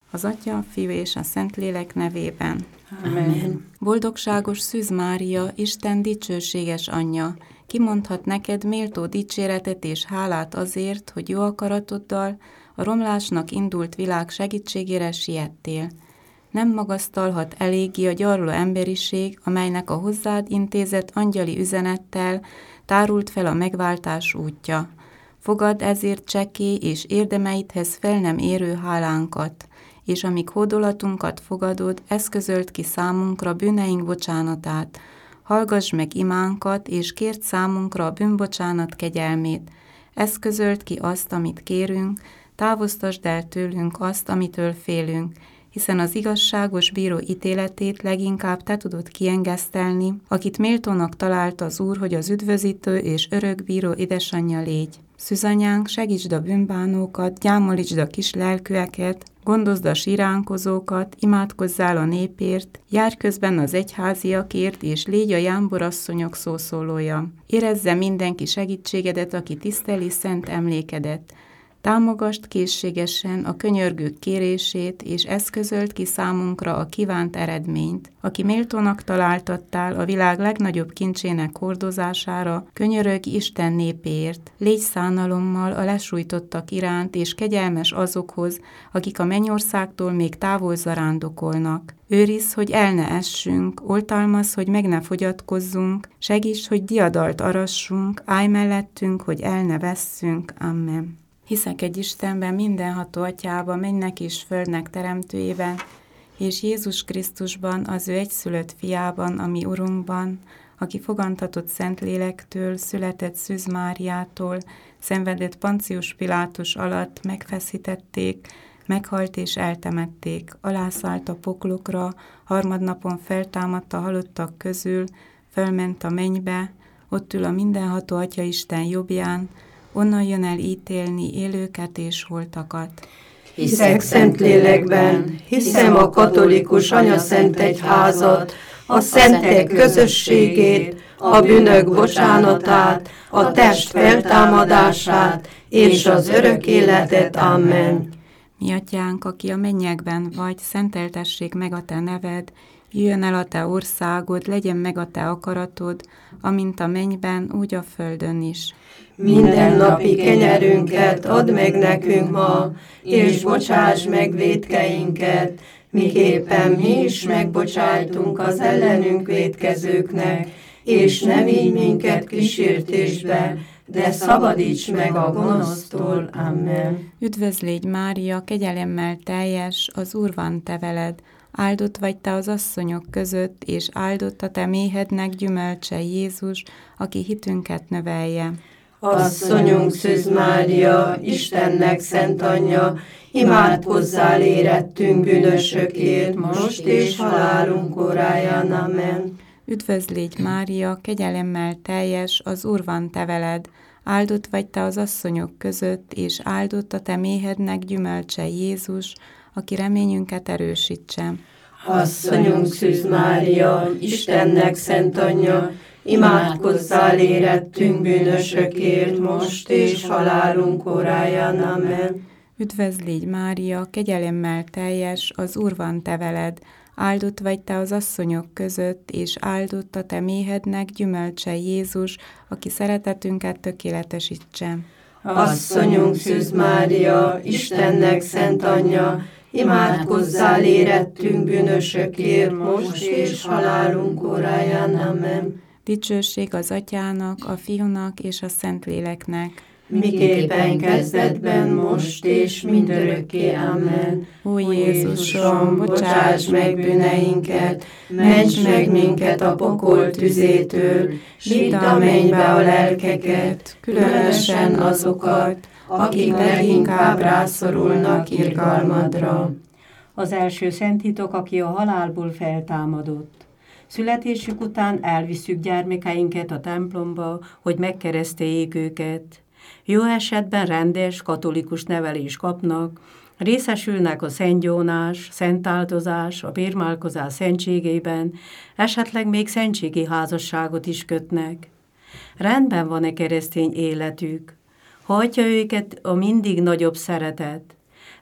Az Atya, a Fiú és a Szentlélek nevében. Amen. Boldogságos Szűz Mária, Isten dicsőséges anyja, kimondhat neked méltó dicséretet és hálát azért, hogy jó akaratoddal a romlásnak indult világ segítségére siettél. Nem magasztalhat eléggé a gyarló emberiség, amelynek a hozzád intézett angyali üzenettel tárult fel a megváltás útja. Fogadd ezért csekély és érdemeidhez fel nem érő hálánkat, és amíg hódolatunkat fogadod, eszközöld ki számunkra bűneink bocsánatát. Hallgass meg imánkat, és kérd számunkra a bűnbocsánat kegyelmét. Eszközöld ki azt, amit kérünk, távoztasd el tőlünk azt, amitől félünk, hiszen az igazságos bíró ítéletét leginkább te tudod kiengesztelni, akit méltónak talált az Úr, hogy az üdvözítő és örökbíró édesanyja légy. Szűzanyánk, segítsd a bűnbánókat, gyámolítsd a kis lelkűeket, gondozd a siránkozókat, imádkozzál a népért, járj közben az egyháziakért, és légy a jámborasszonyok szószólója. Érezze mindenki segítségedet, aki tiszteli szent emlékedet. Támogasd készségesen a könyörgők kérését, és eszközöld ki számunkra a kívánt eredményt. Aki méltónak találtattál a világ legnagyobb kincsének hordozására, könyörögj Isten népéért. Légy szánalommal a lesújtottak iránt, és kegyelmes azokhoz, akik a mennyországtól még távol zarándokolnak. Őrizd, hogy el ne essünk, oltalmazz, hogy meg ne fogyatkozzunk, segíts, hogy diadalt arassunk, állj mellettünk, hogy el ne vesszünk. Amen. Hiszek egy Istenben, mindenható Atyában, mennynek és földnek teremtőjében, és Jézus Krisztusban, az ő egyszülött fiában, a mi Urunkban, aki fogantatott Szentlélektől, született Szűz Máriától, szenvedett Poncius Pilátus alatt, megfeszítették, meghalt és eltemették, alászállt a poklokra, harmadnapon feltámadt a halottak közül, fölment a mennybe, ott ül a mindenható Atya Isten jobbján, onnan jön el ítélni élőket és holtakat. Hiszek Szentlélekben, hiszem a katolikus anyaszent egyházat, a szentek közösségét, a bűnök bocsánatát, a test feltámadását és az örök életet. Amen. Mi Atyánk, aki a mennyekben vagy, szenteltessék meg a te neved, jöjjön el a te országod, legyen meg a te akaratod, amint a mennyben, úgy a földön is. Minden napi kenyerünket add meg nekünk ma, és bocsáss meg vétkeinket, miképpen mi is megbocsájtunk az ellenünk vétkezőknek, és ne vigy minket kísértésbe, de szabadíts meg a gonosztól. Amen. Üdvözlégy Mária, kegyelemmel teljes, az Úr van te veled, áldott vagy te az asszonyok között, és áldott a te méhednek gyümölcse Jézus, aki hitünket növelje. Asszonyunk Szűz Mária, Istennek szent anyja, imádkozzál érettünk bűnösökért, most és halálunk óráján. Amen. Üdvözlégy Mária, kegyelemmel teljes, az Úr van te veled, áldott vagy te az asszonyok között, és áldott a te méhednek gyümölcse Jézus, aki reményünket erősítse. Asszonyunk Szűz Mária, Istennek szent anyja, imádkozzál érettünk bűnösökért, most és halálunk óráján. Amen. Üdvözlégy Mária, kegyelemmel teljes, az Úr van te veled, áldott vagy te az asszonyok között, és áldott a te méhednek gyümölcse Jézus, aki szeretetünket tökéletesítse. Asszonyunk Szűz Mária, Istennek szent anyja, imádkozzál érettünk bűnösökért, most és halálunk óráján. Amen. Dicsőség az Atyának, a Fiúnak és a Szentléleknek. Miképpen kezdetben, most és mindörökké. Amen. Ó Jézusom, bocsáss meg bűneinket, ments meg minket a pokol tüzétől, vidd a mennybe a lelkeket, különösen azokat, akik leginkább rászorulnak irgalmadra. Az első szent titok, aki a halálból feltámadott. Születésük után elviszük gyermekeinket a templomba, hogy megkereszteljék őket. Jó esetben rendes, katolikus nevelést kapnak, részesülnek a szentgyónás, szentáldozás, a bérmálkozás szentségében, esetleg még szentségi házasságot is kötnek. Rendben van-e keresztény életük? Hajtja őket a mindig nagyobb szeretet?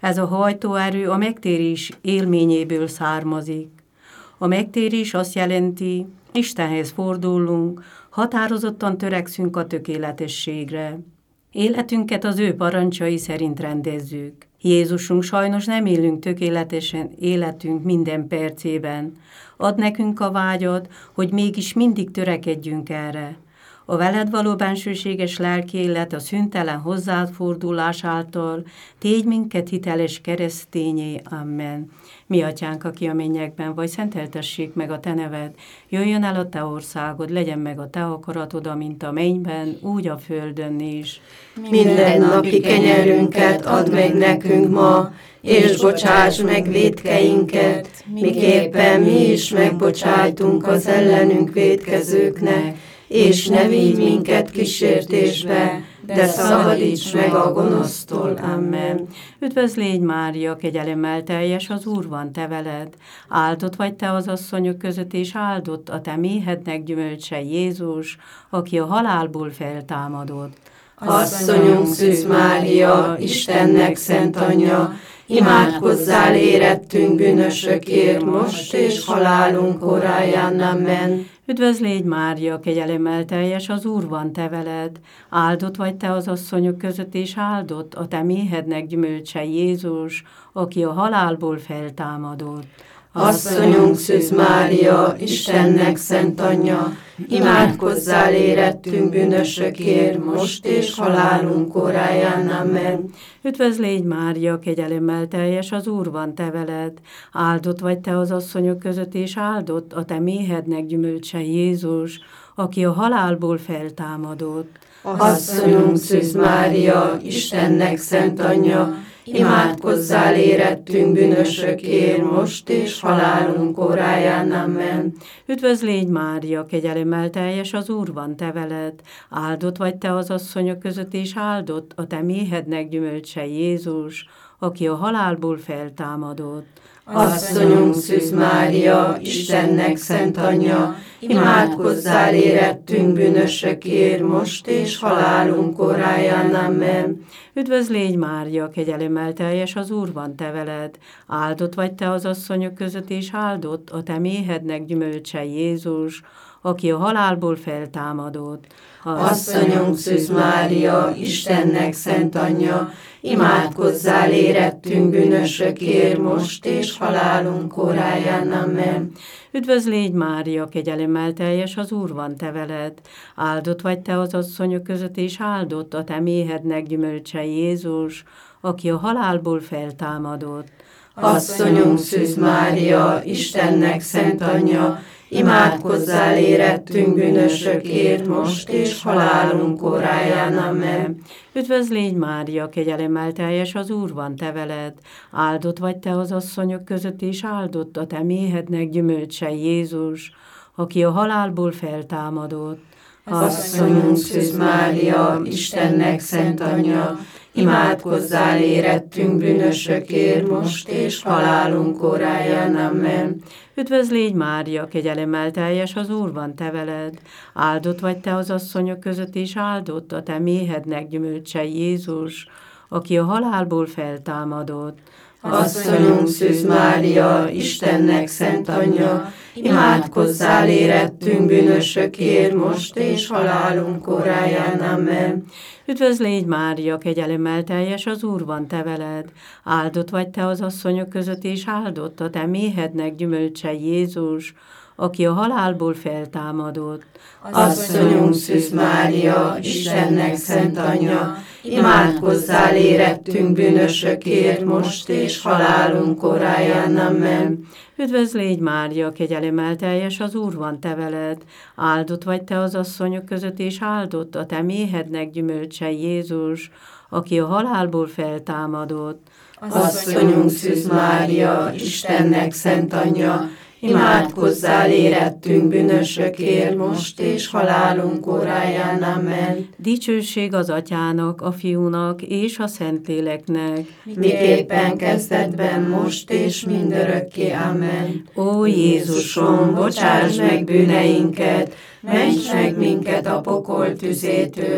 Ez a hajtóerő a megtérés élményéből származik. A megtérés azt jelenti, Istenhez fordulunk, határozottan törekszünk a tökéletességre. Életünket az ő parancsai szerint rendezzük. Jézusunk, sajnos nem élünk tökéletesen életünk minden percében. Ad nekünk a vágyat, hogy mégis mindig törekedjünk erre. A veled való bensőséges lelki élet a szüntelen hozzád fordulás által tégy minket hiteles keresztényé. Amen. Mi atyánk, aki a mennyekben vagy, szenteltessék meg a te neved. Jöjjön el a te országod, legyen meg a te akaratod, amint a mennyben, úgy a földön is. Minden napi kenyerünket add meg nekünk ma, és bocsáss meg vétkeinket, miképpen mi is megbocsájtunk az ellenünk vétkezőknek, és ne vigy minket kísértésbe, de szabadíts meg a gonosztól. Amen. Üdvözl légy, Mária, kegyelemmel teljes, az Úr van te veled. Áldott vagy te az asszonyok között, és áldott a te méhednek gyümölcse Jézus, aki a halálból feltámadott. Asszonyunk Szűz Mária, Istennek szent anyja, imádkozzál érettünk bűnösökért, most és halálunk óráján. Amen. Üdvözl légy, Mária, kegyelemmel teljes, az Úr van te veled. Áldott vagy te az asszonyok között, és áldott a te méhednek gyümölcse Jézus, aki a halálból feltámadott. Asszonyunk Szűz Mária, Istennek szent anyja, imádkozzál érettünk bűnösökért, most és halálunk óráján. Amen. Üdvözl légy, Mária, kegyelemmel teljes, az Úr van te veled. Áldott vagy te az asszonyok között, és áldott a te méhednek gyümölcse Jézus, aki a halálból feltámadott. Asszonyunk Szűz Mária, Istennek szent anyja, imádkozzál érettünk bűnösökért, most és halálunk óráján. Amen. Üdvözl légy, Mária, kegyelemmel teljes, az Úr van te veled. Áldott vagy te az asszonyok között, és áldott a te méhednek gyümölcse Jézus, aki a halálból feltámadott. Asszonyunk Szűz Mária, Istennek szent anyja, imádkozzál érettünk bűnösökért, most és halálunk óráján. Amen. Üdvözl légy, Mária, kegyelemmel teljes, az Úr van te veled. Áldott vagy te az asszonyok között, és áldott a te méhednek gyümölcse Jézus, aki a halálból feltámadott. Asszonyunk Szűz Mária, Istennek szent anyja, imádkozzál érettünk bűnösökért, most és halálunk óráján. Amen. Üdvözl légy, Mária, kegyelemmel teljes, az Úr van te veled. Áldott vagy te az asszonyok között, és áldott a te méhednek gyümölcse Jézus, aki a halálból feltámadott. Asszonyunk Szűz Mária, Istennek szent anyja, imádkozzál érettünk bűnösökért, most és halálunk óráján. Amen. Üdvözl légy, Mária, kegyelemmel teljes, az Úr van te veled. Áldott vagy te az asszonyok között, és áldott a te méhednek gyümölcse Jézus, aki a halálból feltámadott. Asszonyunk Szűz Mária, Istennek szent anyja, imádkozzál érettünk bűnösökért, most és halálunk óráján. Amen. Üdvözl légy, Mária, kegyelemmel teljes, az Úr van te veled. Áldott vagy te az asszonyok között, és áldott a te méhednek gyümölcse Jézus, aki a halálból feltámadott. Asszonyunk Szűz Mária, Istennek szent anyja, imádkozzál érettünk bűnösökért, most és halálunk óráján. Amen. Üdvözl légy, Mária, kegyelemmel teljes, az Úr van te veled. Áldott vagy te az asszonyok között, és áldott a te méhednek gyümölcse Jézus, aki a halálból feltámadott. Asszonyunk Szűz Mária, Istennek szent anyja, imádkozzál érettünk bűnösökért, most és halálunk óráján. Amen. Üdvözl légy, Mária, kegyelemmel teljes, az Úr van te veled. Áldott vagy te az asszonyok között, és áldott a te méhednek gyümölcse Jézus, aki a halálból feltámadott. Asszonyunk Szűz Mária, Istennek szent anyja, imádkozzál érettünk bűnösökért, most és halálunk óráján. Amen. Dicsőség az Atyának, a Fiúnak és a Szentléleknek, miképpen kezdetben, most és mindörökké. Amen. Ó Jézusom, bocsáss meg bűneinket, ments meg minket a pokol tüzétől,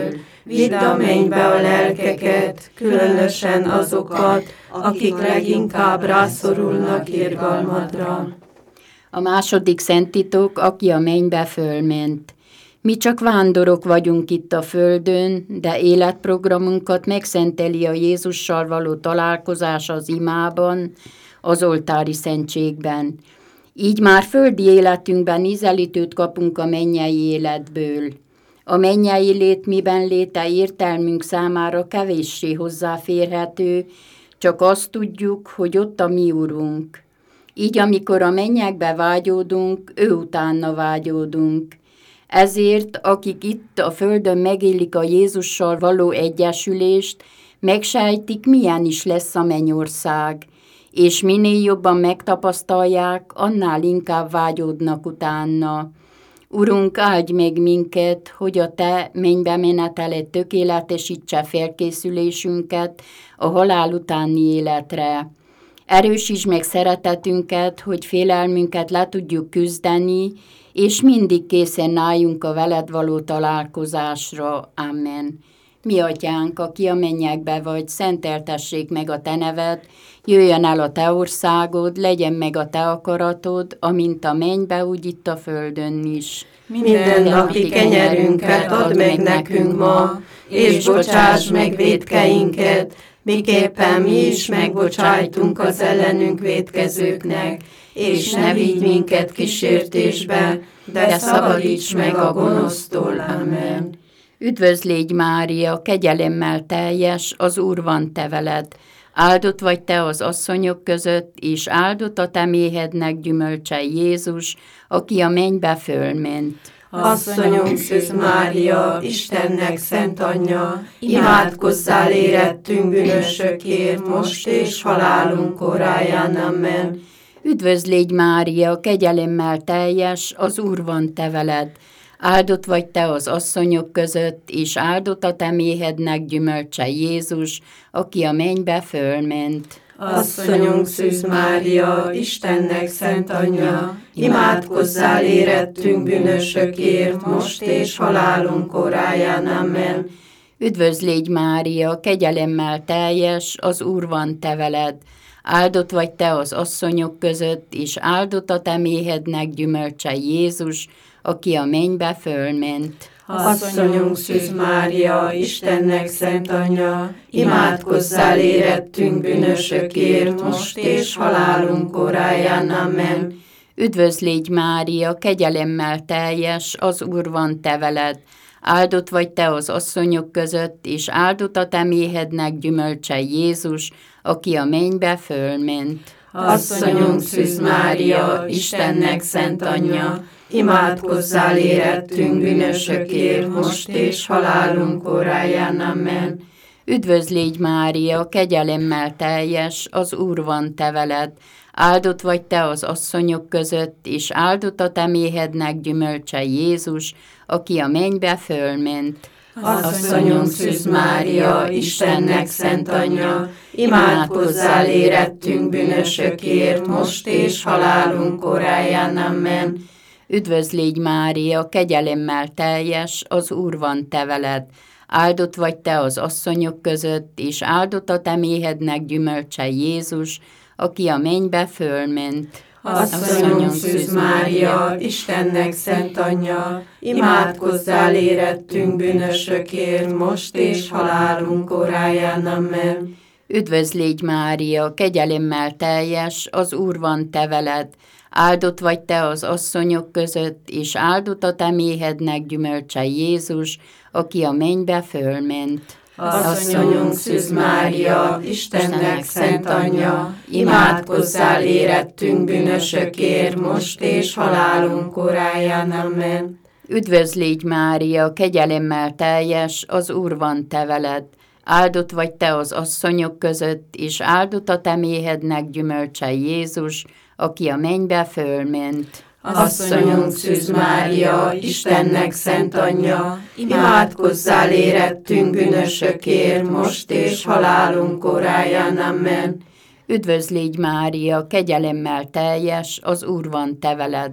Vidd a mennybe a lelkeket, különösen azokat, akik leginkább rászorulnak irgalmadra. A második szenttitok, aki a mennybe fölment. Mi csak vándorok vagyunk itt a földön, de életprogramunkat megszenteli a Jézussal való találkozás az imában, az oltári szentségben. Így már földi életünkben ízelítőt kapunk a mennyei életből. A mennyei lét miben léte értelmünk számára kevéssé hozzáférhető, csak azt tudjuk, hogy ott a mi Urunk. Így amikor a mennyekbe vágyódunk, ő utána vágyódunk. Ezért, akik itt a földön megélik a Jézussal való egyesülést, megsejtik, milyen is lesz a mennyország, és minél jobban megtapasztalják, annál inkább vágyódnak utána. Urunk, áldj meg minket, hogy a Te mennybe meneteled tökéletesítse felkészülésünket a halál utáni életre. Erősítsd meg szeretetünket, hogy félelmünket le tudjuk küzdeni, és mindig készen álljunk a veled való találkozásra. Amen. Mi atyánk, aki a mennyekbe vagy, szenteltessék meg a te neved, jöjjön el a te országod, legyen meg a te akaratod, amint a mennybe, úgy itt a földön is. Mindennapi kenyerünket add meg nekünk ma, és bocsáss meg vétkeinket, miképpen mi is megbocsájtunk az ellenünk vétkezőknek, és ne vigy minket kísértésbe, de szabadíts meg a gonosztól. Amen. Üdvözlégy Mária, kegyelemmel teljes, az Úr van te veled. Áldott vagy te az asszonyok között, és áldott a te méhednek gyümölcse Jézus, aki a mennybe fölment. Asszonyunk Szűz Mária, Istennek szent anyja, imádkozzál érettünk bűnösökért, most és halálunk óráján. Amen. Üdvözlégy Mária, kegyelemmel teljes, az Úr van te veled. Áldott vagy te az asszonyok között, és áldott a te méhednek gyümölcse Jézus, aki a mennybe fölment. Asszonyunk Szűz Mária, Istennek szent anyja, imádkozzál érettünk bűnösökért, most és halálunk óráján. Amen. Üdvözlégy Mária, kegyelemmel teljes, az Úr van te veled. Áldott vagy te az asszonyok között, és áldott a te méhednek gyümölcse Jézus, aki a mennybe fölment. Asszonyunk Szűz Mária, Istennek szent anyja, imádkozzál érettünk bűnösökért, most és halálunk óráján. Amen. Üdvözlégy Mária, kegyelemmel teljes, az Úr van te veled. Áldott vagy te az asszonyok között, és áldott a te méhednek gyümölcse Jézus, aki a mennybe fölment. Asszonyunk Szűz Mária, Istennek szent anyja, imádkozzál érettünk bűnösökért, most és halálunk óráján. Amen. Üdvözlégy Mária, kegyelemmel teljes, az Úr van te veled. Áldott vagy te az asszonyok között, és áldott a te méhednek gyümölcse Jézus, aki a mennybe fölment. Asszonyunk Szűz Mária, Istennek szent anyja, imádkozzál érettünk bűnösökért, most és halálunk óráján. Amen. Üdvözlégy Mária, kegyelemmel teljes, az Úr van te veled. Áldott vagy te az asszonyok között, és áldott a te méhednek gyümölcse Jézus, aki a mennybe fölment. Asszonyunk Szűz Mária, Istennek szent anyja, imádkozzál érettünk bűnösökért, most és halálunk óráján. Amen. Üdvözlégy Mária, kegyelemmel teljes, az Úr van te veled. Áldott vagy te az asszonyok között, és áldott a te méhednek gyümölcse Jézus, aki a mennybe fölment. Asszonyunk Szűz Mária, Istennek szent anyja, imádkozzál érettünk bűnösökért, most és halálunk óráján. Amen. Üdvözlégy Mária, kegyelemmel teljes, az Úr van te veled. Áldott vagy te az asszonyok között, és áldott a te méhednek gyümölcse Jézus, aki a mennybe fölment. Asszonyunk Szűz Mária, Istennek szent anyja, imádkozzál érettünk bűnösökért, most és halálunk óráján. Amen. Üdvözlégy Mária, kegyelemmel teljes, az Úr van te veled.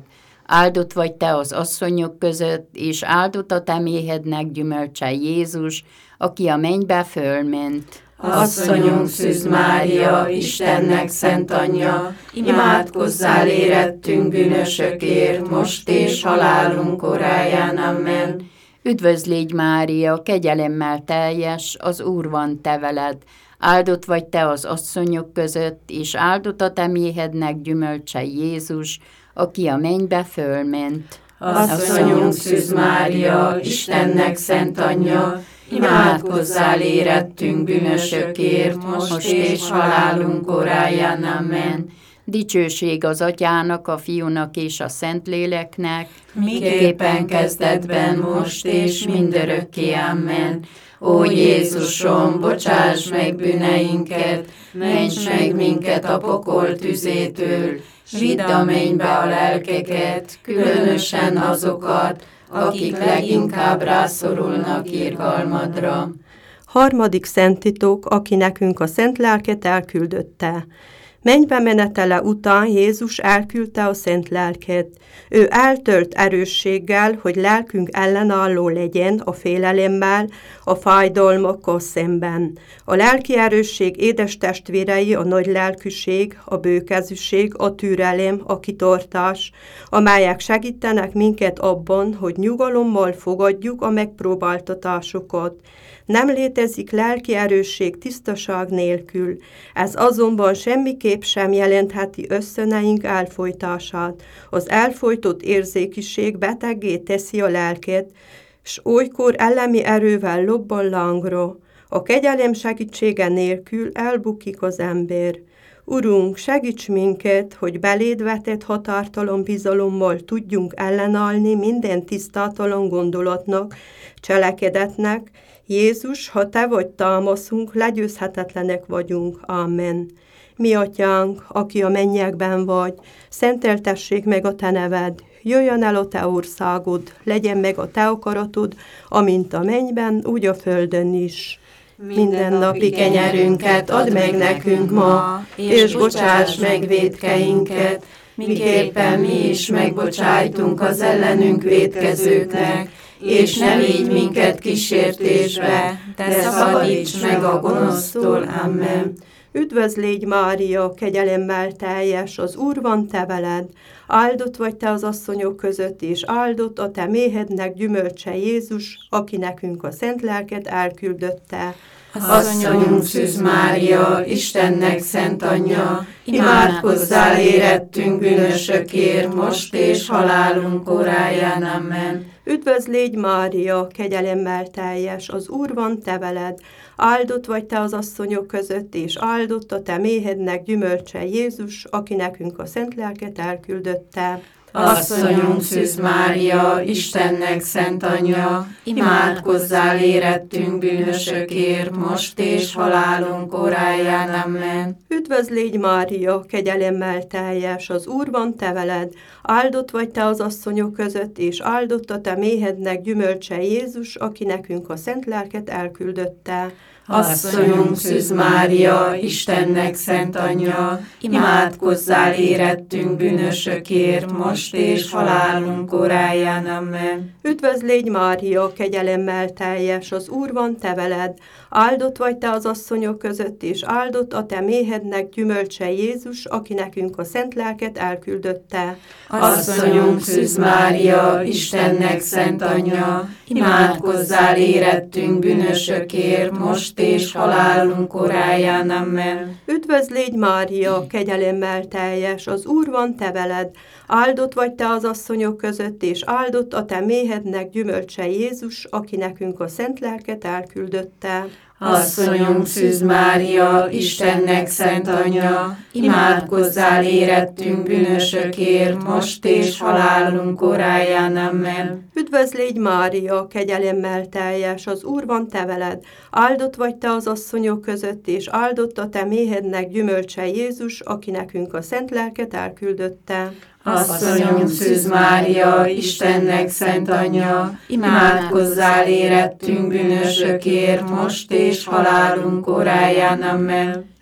áldott vagy te az asszonyok között, és áldott a te méhednek gyümölcse Jézus, aki a mennybe fölment. Asszonyunk Szűz Mária, Istennek szent anyja, imádkozzál érettünk bűnösökért, most és halálunk óráján. Amen. Üdvözl légy Mária, kegyelemmel teljes, az Úr van te veled. Áldott vagy te az asszonyok között, és áldott a te méhednek gyümölcse Jézus, aki a mennybe fölment. Asszonyunk Szűz Mária, Istennek szent anyja, imádkozzál érettünk bűnösökért, most és halálunk óráján. Amen. Dicsőség az Atyának, a Fiúnak és a Szentléleknek, miképpen kezdetben, most és mindörökké. Amen. Ó Jézusom, bocsáss meg bűneinket, ments meg minket a pokol tüzétől, vidd a mennybe a lelkeket, különösen azokat, akik leginkább rászorulnak irgalmadra. Harmadik szenttitok, aki nekünk a szent lelket elküldötte. Mennybe menetele után Jézus elküldte a szent lelket. Ő eltölt erősséggel, hogy lelkünk ellenálló legyen a félelemmel, a fájdalmakkal szemben. A lelki erősség édes testvérei a nagy lelkűség, a bőkezűség, a türelem, a kitartás, amelyek segítenek minket abban, hogy nyugalommal fogadjuk a megpróbáltatásokat. Nem létezik lelki erősség tisztaság nélkül, ez azonban semmiképp sem jelentheti ösztöneink elfojtását. Az elfojtott érzékiség beteggé teszi a lelket, s olykor elemi erővel lobban lángra. A kegyelem segítsége nélkül elbukik az ember. Urunk, segíts minket, hogy beléd vetett határtalan bizalommal tudjunk ellenállni minden tisztátalan gondolatnak, cselekedetnek. Jézus, ha te vagy támaszunk, legyőzhetetlenek vagyunk. Amen. Mi atyánk, aki a mennyekben vagy, szenteltessék meg a te neved, jöjjön el a te országod, legyen meg a te akaratod, amint a mennyben, úgy a földön is. Mindennapi kenyerünket add meg nekünk ma, és bocsáss meg vétkeinket, miképpen mi is megbocsájtunk az ellenünk vétkezőknek, és ne vigy minket kísértésbe, de szabadíts meg a gonosztól. Amen. Üdvözl légy Mária, kegyelemmel teljes, az Úr van te veled. Áldott vagy te az asszonyok között, és áldott a te méhednek gyümölcse Jézus, aki nekünk a szent lelket elküldötte. Asszonyunk Szűz Mária, Istennek szent anyja, imádkozzál érettünk bűnösökért, most és halálunk óráján. Amen. Üdvözl légy Mária, kegyelemmel teljes, az Úr van te veled. Áldott vagy te az asszonyok között, és áldott a te méhednek gyümölcse Jézus, aki nekünk a szent lelket elküldötte. Asszonyunk Szűz Mária, Istennek szent anyja, imádkozzál érettünk bűnösökért, most és halálunk óráján. Amen. Üdvözl légy Mária, kegyelemmel teljes, az Úr van te veled. Áldott vagy te az asszonyok között, és áldott a te méhednek gyümölcse Jézus, aki nekünk a szent lelket elküldötte. Asszonyunk Szűz Mária, Istennek szent anyja, imádkozzál érettünk bűnösökért, most és halálunk óráján. Amen. Üdvözl légy Mária, kegyelemmel teljes, az Úr van te veled. Áldott vagy te az asszonyok között, és áldott a te méhednek gyümölcse Jézus, aki nekünk a szent lelket elküldötte. Asszonyunk Szűz Mária, Istennek szent anyja, imádkozzál érettünk bűnösökért, most és halálunk óráján. Amen. Üdvözl légy Mária, kegyelemmel teljes, az Úr van te veled. Áldott vagy te az asszonyok között, és áldott a te méhednek gyümölcse Jézus, aki nekünk a szent lelket elküldötte. Asszonyunk Szűz Mária, Istennek szent anyja, imádkozzál érettünk bűnösökért, most és halálunk óráján. Amen. Üdvözl légy Mária, kegyelemmel teljes, az Úr van te veled. Áldott vagy te az asszonyok között, és áldott a te méhednek gyümölcse Jézus, aki nekünk a szent lelket elküldötte. Asszonyunk Szűz Mária, Istennek szent anyja, imádkozzál érettünk bűnösökért, most és halálunk óráján. Amen.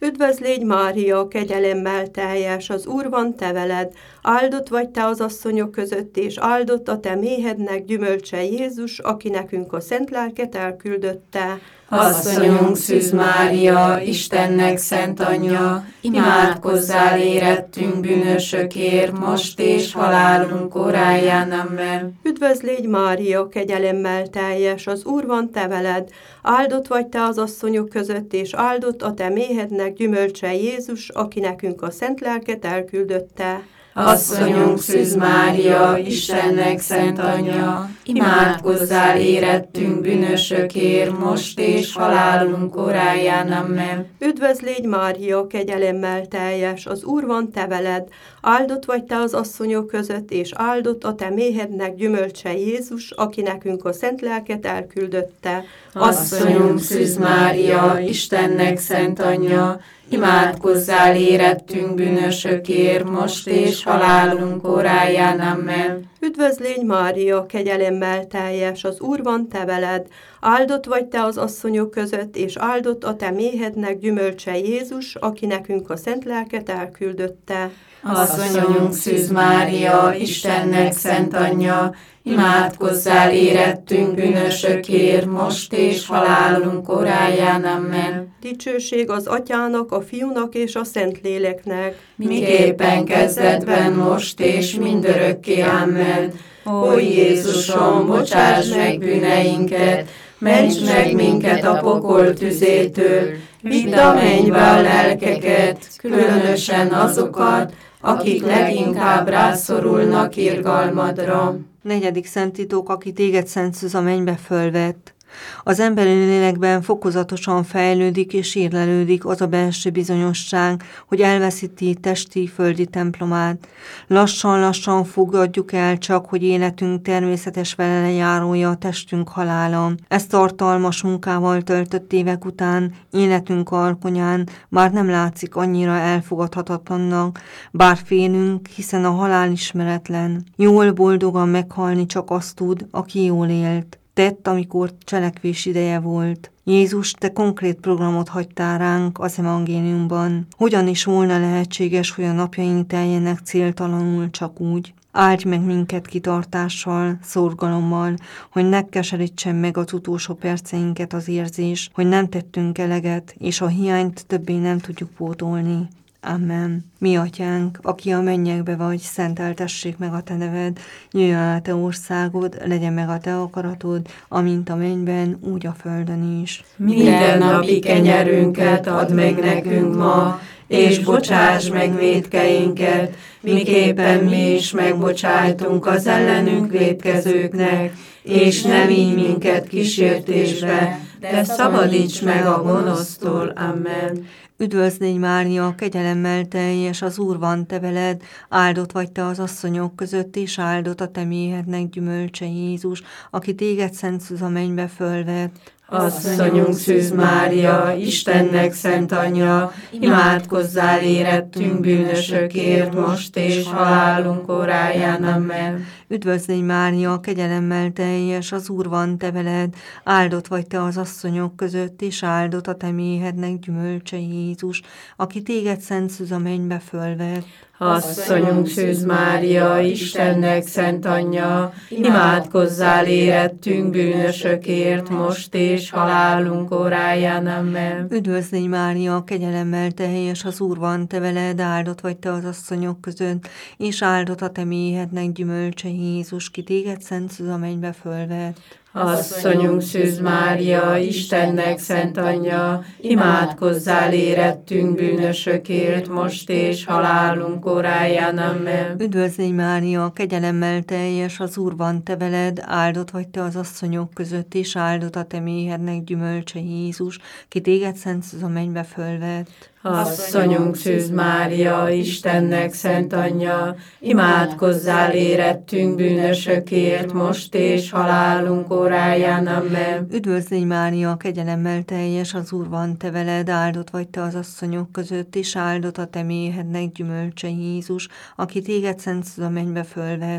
Üdvözl légy Mária, kegyelemmel teljes, az Úr van te veled, áldott vagy te az asszonyok között, és áldott a te méhednek gyümölcse Jézus, aki nekünk a szent lelket elküldötte. Asszonyunk Szűz Mária, Istennek szent anyja, imádkozzál érettünk bűnösökért, most és halálunk óráján. Amen. Üdvözl légy Mária, kegyelemmel teljes, az Úr van te veled, áldott vagy te az asszonyok között, és áldott a te méhednek gyümölcse Jézus, aki nekünk a szent lelket elküldötte. Asszonyunk Szűz Mária, Istennek szent anyja, imádkozzál érettünk bűnösökért, most és halálunk óráján. Amen. Üdvözl légy Mária, kegyelemmel teljes, az Úr van te veled, áldott vagy te az asszonyok között, és áldott a te méhednek gyümölcse Jézus, aki nekünk a szent lelket elküldötte. Asszonyunk Szűz Mária, Istennek szent anyja, imádkozzál érettünk bűnösökért, most és halálunk óráján. Amen. Üdvözl légy Mária, kegyelemmel teljes, az Úr van te veled, áldott vagy te az asszonyok között, és áldott a te méhednek gyümölcse Jézus, aki nekünk a szent lelket elküldötte. Asszonyunk Szűz Mária, Istennek szent anyja, imádkozzál érettünk bűnösökért, most és halálunk óráján. Amen. Dicsőség az Atyának, a Fiúnak és a Szentléleknek, miképpen kezdetben, most és mindörökké. Amen. Ó Jézusom, bocsáss meg bűneinket, ments meg minket a pokol tüzétől, vidd a mennybe a lelkeket, különösen azokat, akik leginkább rászorulnak irgalmadra. 4. szent titok, aki téged, Szent Szűz, a mennybe fölvett. Az emberi lélekben fokozatosan fejlődik és érlelődik az a belső bizonyosság, hogy elveszíti testi, földi templomát. Lassan-lassan fogadjuk el csak, hogy életünk természetes velejárója a testünk halála. Ezt tartalmas munkával töltött évek után, életünk alkonyán már nem látszik annyira elfogadhatatlannak, bár félünk, hiszen a halál ismeretlen. Jól, boldogan meghalni csak azt tud, aki jól élt. Tett, amikor cselekvés ideje volt. Jézus, te konkrét programot hagytál ránk az evangéliumban. Hogyan is volna lehetséges, hogy a napjaink teljenek céltalanul csak úgy? Áldj meg minket kitartással, szorgalommal, hogy ne keserítsen meg az utolsó perceinket az érzés, hogy nem tettünk eleget, és a hiányt többé nem tudjuk pótolni. Amen. Mi atyánk, aki a mennyekbe vagy, szenteltessék meg a te neved, jöjjön el a te országod, legyen meg a te akaratod, amint a mennyben, úgy a földön is. Minden napi kenyerünket add meg nekünk ma, és bocsáss meg vétkeinket, miképpen mi is megbocsájtunk az ellenünk vétkezőknek, és ne vigy minket kísértésbe, de szabadíts meg a gonosztól. Amen. Üdvözl légy Mária, kegyelemmel teljes, az Úr van te veled, áldott vagy te az asszonyok között, és áldott a te méhednek gyümölcse Jézus, aki téged, Szent Szűz, a mennybe fölvett. Asszonyunk Szűz Mária, Istennek szent anyja, imádkozzál érettünk bűnösökért, most és halálunk óráján. Amen. Üdvözl légy Mária, kegyelemmel teljes, az Úr van te veled, áldott vagy te az asszonyok között, és áldott a te méhednek gyümölcse Jézus, aki téged, Szent Szűz, a mennybe fölvett. Asszonyunk Szűz Mária, Istennek szent anyja, imádkozzál érettünk bűnösökért, most és halálunk óráján. Amen. Üdvözl légy Mária, kegyelemmel teljes, az Úr van te veled, áldott vagy te az asszonyok között, és áldott a te méhednek gyümölcse Jézus, ki téged, Szent Szűz, a mennybe fölvett. Asszonyunk Szűz Mária, Istennek szent anyja, imádkozzál érettünk bűnösökért, most és halálunk óráján. Amen. Üdvözl légy Mária, kegyelemmel teljes, az Úr van te veled, áldott vagy te az asszonyok között, és áldott a te méhednek gyümölcse Jézus, ki téged, Szent Szűz, a mennybe fölvett. Asszonyunk Szűz Mária, Istennek szent anyja, imádkozzál érettünk bűnösökért, most és halálunk óráján. Amen. Üdvözl légy Mária, kegyelemmel teljes, az Úr van te veled, áldott vagy te az asszonyok között, és áldott a te méhednek gyümölcse Jézus, aki téged, Szent Szűz, a mennybe fölvett.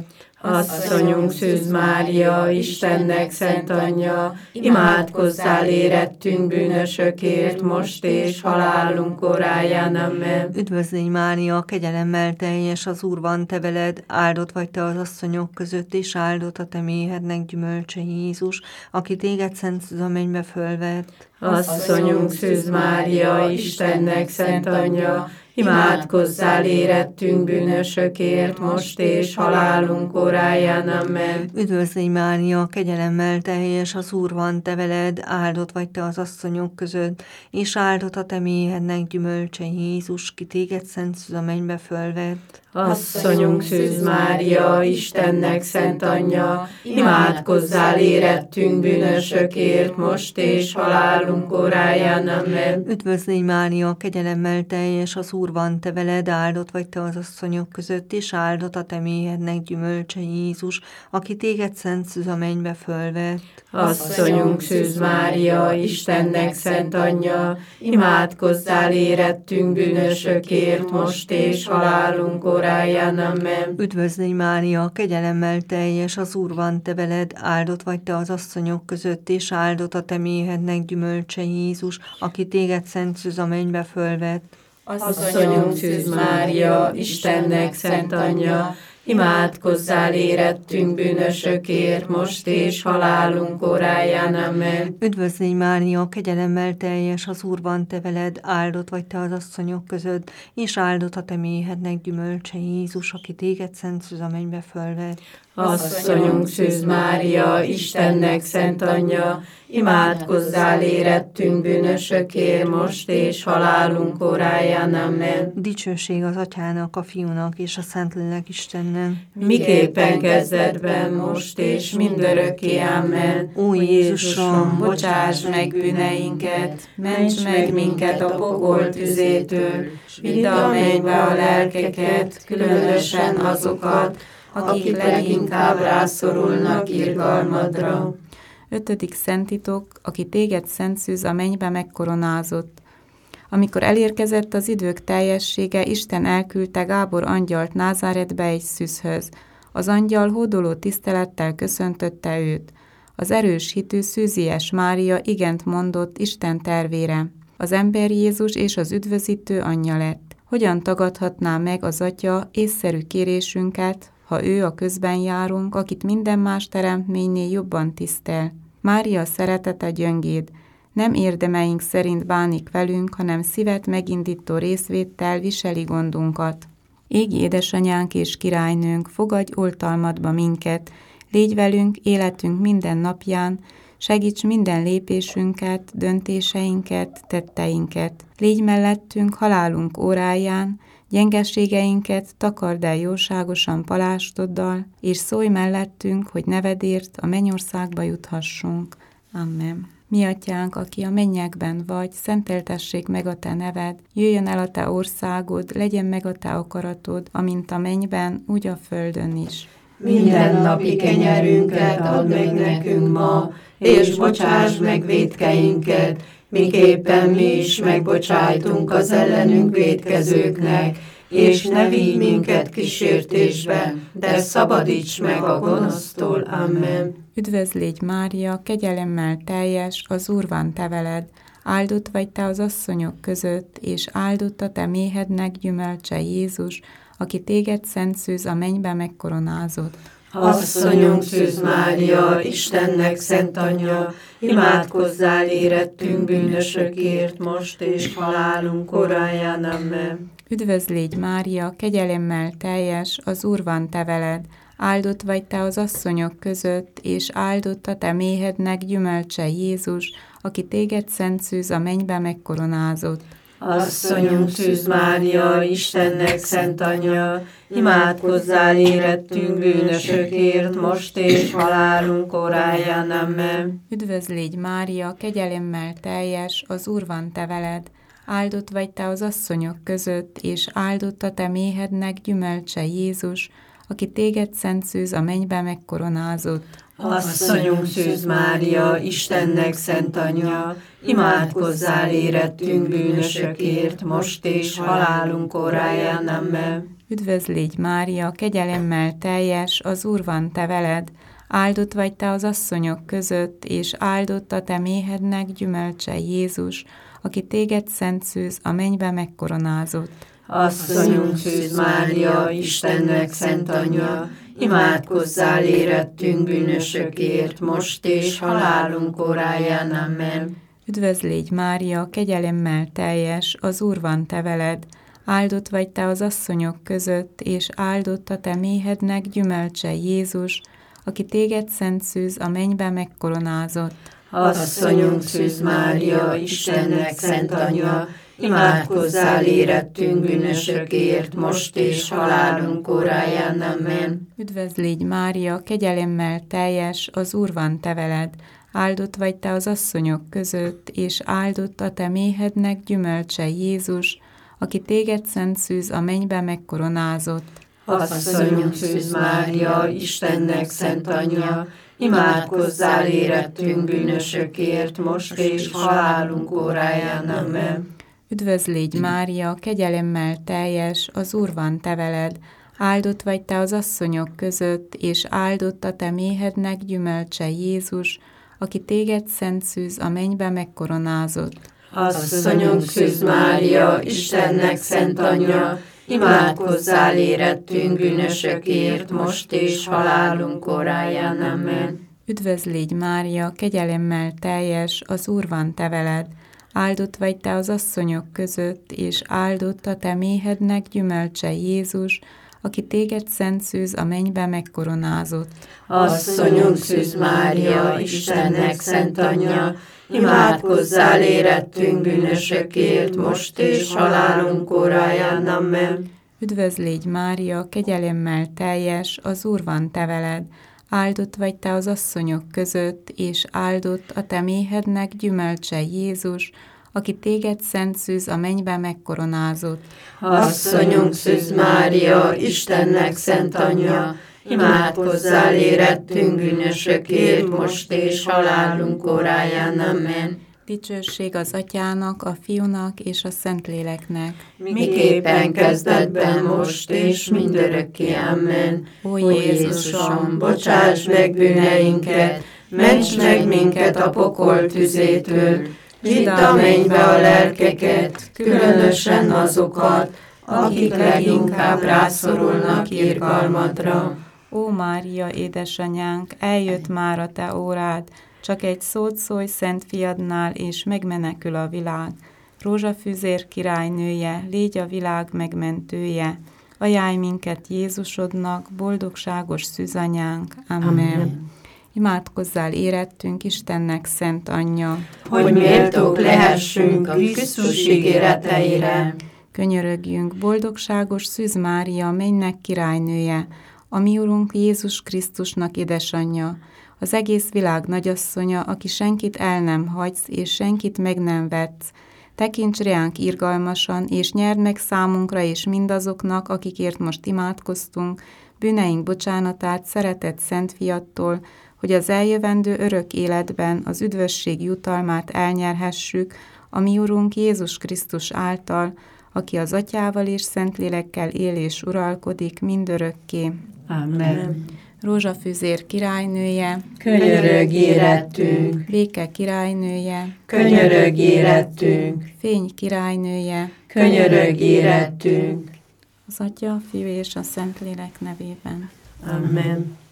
Asszonyunk Szűz Mária, Istennek szent anyja, imádkozzál érettünk bűnösökért, most és halálunk óráján. Amen. Üdvözlégy Mária, kegyelemmel teljes, az Úr van te veled, áldott vagy te az asszonyok között, és áldott a te méhednek gyümölcse Jézus, aki téged szent szűz a mennybe fölvett. Asszonyunk Szűz Mária, Istennek szent anyja, imádkozzál érettünk bűnösökért, most és halálunk óráján. Amen. Üdvözlégy Mária, kegyelemmel teljes, az Úr van te veled, áldott vagy te az asszonyok között, és áldott a te méhednek gyümölcse Jézus, ki téged szent szűz a mennybe fölvett. Asszonyunk Szűz Mária, Istennek szent anyja, imádkozzál érettünk bűnösökért, most és halálunk óráján. Amen. Üdvözlégy Mária, kegyelemmel teljes, az Úr van te veled, áldott vagy te az asszonyok között, és áldott a te méhednek gyümölcse Jézus, aki téged szent szűz a mennybe fölvett. Asszonyunk Szűz Mária, Istennek szent anyja, imádkozzál érettünk bűnösökért, most és halálunk óráján. Amen. Üdvözlégy Mária, kegyelemmel teljes, az Úr van te veled, áldott vagy te az asszonyok között, és áldott a te méhednek gyümölcse Jézus, aki téged szent szűz a mennybe fölvett. Asszonyunk Szűz Mária, Istennek szent anyja, imádkozzál érettünk bűnösökért, most és halálunk óráján. Amen. Üdvözlégy Mária, kegyelemmel teljes, az Úr van te veled, áldott vagy te az asszonyok között, és áldott a te méhednek gyümölcse Jézus, aki téged szent szűz a mennybe fölvett. Asszonyunk Szűz Mária, Istennek szent anyja, imádkozzál érettünk bűnösökért, most és halálunk óráján. Amen. Dicsőség az Atyának, a Fiúnak és a Szentlélek Istennek. Miképpen kezdetben, most és mindörökké. Amen. Ó Jézusom, Bocsáss meg bűneinket, ments meg minket a pokol tüzétől, vidd a mennybe a lelkeket, különösen azokat, akik leginkább rászorulnak irgalmadra. 5. szentitok, aki téged szent szűz a mennybe megkoronázott. Amikor elérkezett az idők teljessége, Isten elküldte Gábor angyalt Názáretbe egy szűzhöz. Az angyal hódoló tisztelettel köszöntötte őt. Az erős hitű Szűzies Mária igent mondott Isten tervére. Az ember Jézus és az üdvözítő anyja lett. Hogyan tagadhatná meg az Atya észszerű kérésünket, ha ő a közben járunk, akit minden más teremtménynél jobban tisztel? Mária szeretete gyöngéd, nem érdemeink szerint bánik velünk, hanem szívet megindító részvéttel viseli gondunkat. Égi édesanyánk és királynőnk, fogadj oltalmadba minket, légy velünk életünk minden napján, segíts minden lépésünket, döntéseinket, tetteinket. Légy mellettünk halálunk óráján, gyengeségeinket takard el jóságosan palástoddal, és szólj mellettünk, hogy nevedért a mennyországba juthassunk. Amen. Mi atyánk, aki a mennyekben vagy, szenteltessék meg a te neved, jöjjön el a te országod, legyen meg a te akaratod, amint a mennyben, úgy a földön is. Minden napi kenyerünket add meg nekünk ma, és bocsáss meg vétkeinket, miképpen mi is megbocsájtunk az ellenünk vétkezőknek, és ne vigy minket kísértésbe, de szabadíts meg a gonosztól. Amen. Üdvözlégy Mária, kegyelemmel teljes, az Úr van te veled, áldott vagy te az asszonyok között, és áldott a te méhednek gyümölcse Jézus, aki téged szent szűz a mennybe megkoronázott. Asszonyunk Szűz Mária, Istennek szent anyja, imádkozzál érettünk bűnösökért, most és halálunk óráján. Amen. Üdvözlégy Mária, kegyelemmel teljes, az Úr van te veled, áldott vagy te az asszonyok között, és áldott a te méhednek gyümölcse Jézus, aki téged szent szűz a mennybe megkoronázott. Asszonyunk Szűz Mária, Istennek szent anyja, imádkozzál érettünk bűnösökért, most és halálunk óráján. Amen. Üdvözlégy Mária, kegyelemmel teljes, az Úr van te veled, áldott vagy te az asszonyok között, és áldott a te méhednek gyümölcse Jézus, aki téged szent szűz a mennybe megkoronázott. Asszonyunk Szűz Mária, Istennek szent anyja, imádkozzál érettünk bűnösökért, most és halálunk óráján. Amen. Üdvözl légy Mária, kegyelemmel teljes, az Úr van te veled, áldott vagy te az asszonyok között, és áldott a te méhednek gyümölcse Jézus, aki téged szent szűz a mennybe megkoronázott. Asszonyunk Szűz Mária, Istennek szent anyja, imádkozzál érettünk bűnösökért, most és halálunk óráján. Amen. Üdvözl légy Mária, kegyelemmel teljes, az Úr van te veled, áldott vagy te az asszonyok között, és áldott a te méhednek gyümölcse Jézus, aki téged szent szűz a mennybe megkoronázott. Asszonyunk Szűz Mária, Istennek szent anyja, imádkozzál érettünk bűnösökért, most és halálunk óráján. Amen. Üdvözl légy Mária, kegyelemmel teljes, az Úr van te veled, áldott vagy te az asszonyok között, és áldott a te méhednek gyümölcse Jézus, aki téged szent szűz a mennybe megkoronázott. Asszonyunk Szűz Mária, Istennek szent anyja, imádkozzál érettünk bűnösökért, most és halálunk óráján. Amen. Üdvözl légy Mária, kegyelemmel teljes, az Úr van te veled, áldott vagy te az asszonyok között, és áldott a te méhednek gyümölcse Jézus, aki téged szent szűz a mennybe megkoronázott. Asszonyunk Szűz Mária, Istennek szent anyja, imádkozzál érettünk bűnösökért, most és halálunk óráján. Amen. Üdvözl légy Mária, kegyelemmel teljes, az Úr van te veled, áldott vagy te az asszonyok között, és áldott a te méhednek gyümölcse Jézus, aki téged szent szűz a mennybe megkoronázott. Asszonyunk Szűz Mária, Istennek szent anyja, imádkozzál érettünk bűnösökért, most és halálunk óráján. Amen. Üdvözl légy Mária, kegyelemmel teljes, az Úr van te veled, áldott vagy te az asszonyok között, és áldott a te méhednek gyümölcse Jézus, aki téged szent szűz a mennybe megkoronázott. Asszonyunk Szűz Mária, Istennek szent anyja, imádkozzál érettünk bűnösökért, most és halálunk óráján. Amen. Dicsőség az Atyának, a Fiúnak és a Szentléleknek. Miképpen kezdetben, most és mindörökké. Amen. Ó Jézusom, bocsáss meg bűneinket, ments meg minket a pokol tüzétől, vidd a mennybe a lelkeket, különösen azokat, akik leginkább rászorulnak irgalmadra. Ó Mária, édesanyánk, eljött már a te órád, csak egy szót szólj Szent Fiadnál, és megmenekül a világ. Rózsafűzér királynője, légy a világ megmentője. Ajánlj minket Jézusodnak, boldogságos szűzanyánk. Amen. Imádkozzál érettünk Istennek szent anyja, hogy méltók lehessünk a Krisztus ígéreteire. Könyörögjünk, boldogságos Szűz Mária, mennynek királynője, a mi Urunk Jézus Krisztusnak édesanyja, az egész világ nagyasszonya, aki senkit el nem hagysz, és senkit meg nem vetsz. Tekints reánk irgalmasan, és nyerd meg számunkra és mindazoknak, akikért most imádkoztunk, bűneink bocsánatát szeretett Szent Fiattól, hogy az eljövendő örök életben az üdvösség jutalmát elnyerhessük, a mi Urunk Jézus Krisztus által, aki az Atyával és Szentlélekkel él és uralkodik mindörökké. Amen. Rózsafűzér királynője, Könyörögj érettünk, Béke királynője, könyörögj érettünk, Fény királynője, könyörögj érettünk. az Atya, a Fiú és a Szentlélek nevében. Amen.